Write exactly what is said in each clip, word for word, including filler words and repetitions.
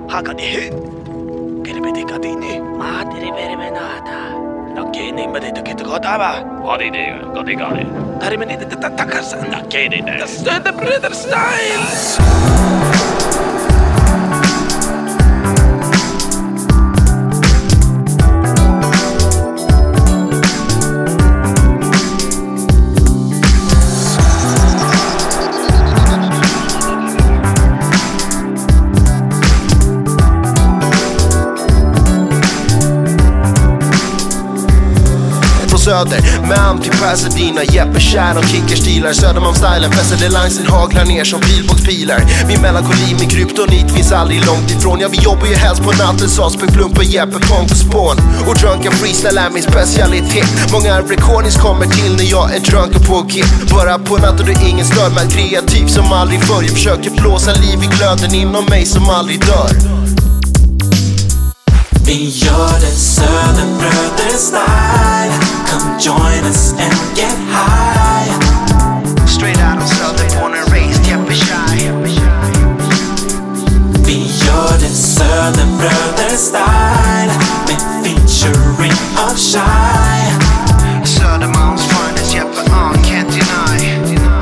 Hakani Kirpiti katini Maatiri vermenata Nakkeeni madita kitokotava Hadini kotikani Tarimeni tätä takaisin Nakkeeni Tässä on The Brother Style Söder, med am till Pasadena. Jeppe kär och kickerstilar. Södermalmsstylen, fästade linesen haglar ner som pilbågspilar. Min melankoli, min kryptonit finns aldrig långt ifrån. Ja, vi jobbar ju helst på natten, Sasberg, Plump och Jeppe, Pong på spån. Och drunken freestyle är min specialitet. Många recordings kommer till när jag är drunken på kit. Bara på natt och det är ingen stör, med kreativ som aldrig förr. Jag försöker blåsa liv i glöden inom mig som aldrig dör. Vi gör det Söderbröder-style. Come join us and get high. Straight out of Söder, born and raised, Jeppe shy. Vi gör det Söderbröder-style. Med featuring of Shy. Södermalms finest, Jeppe on, can't deny.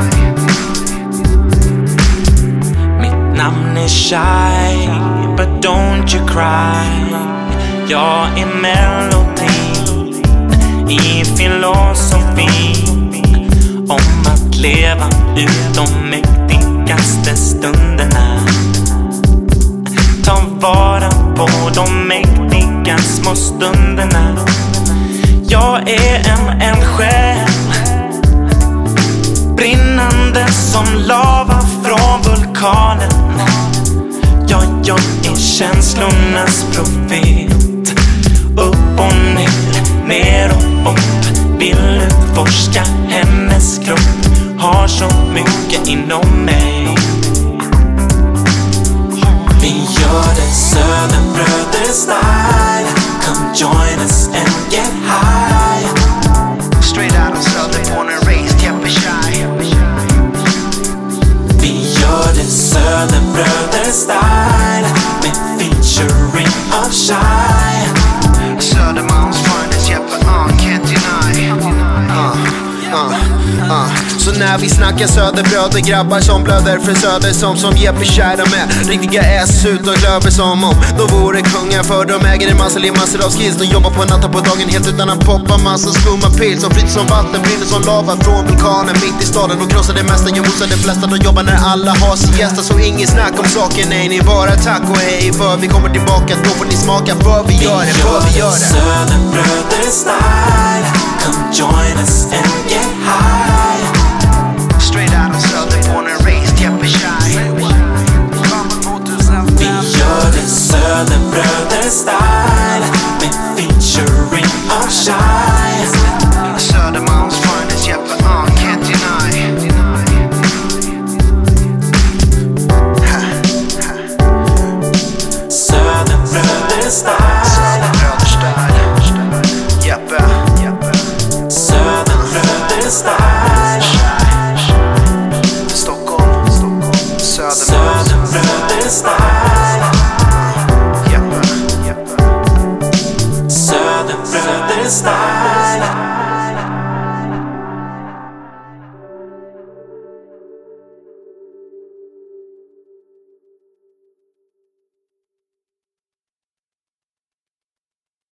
Mitt namn är Shy, but don't you cry. Jag är melodin i filosofi om att leva ut de mäktigaste stunderna. Ta vara på de mäktiga små stunderna. Jag är en eldsjäl, brinnande som lava från vulkanen. Ja, jag är känslornas profet. Upp och ner, ner och upp. Vill utforska hennes kropp. Har så mycket inom mig. Vi gör det Söderbröder-style. Come join us and get high. Straight out of Söder, born and raised, Jeppe shy. Vi gör det Söderbröder-style. Med featuring of Shy. Södermalms finest, Jeppe on, can't deny. Uh, uh, uh. Så när vi snackar söderbröder, grabbar som blöder för söder, som som Jeppe kära med riktiga S utan glöver, som om de vore kungar, för de äger en massa liv, massor av skills. De jobbar på natten på dagen helt utan att poppa massa skumma pils. Som flyter som vatten, brinner som lava från vulkanen mitt i staden. De krossar det mesta, jag mosar de flesta. De jobbar när alla har siesta, så ingen snack om saker, nej, ni bara tack och hej. För vi kommer tillbaka, då får ni smaka, för vi gör det, för vi gör det Söderbröder-style. Come join us and get high.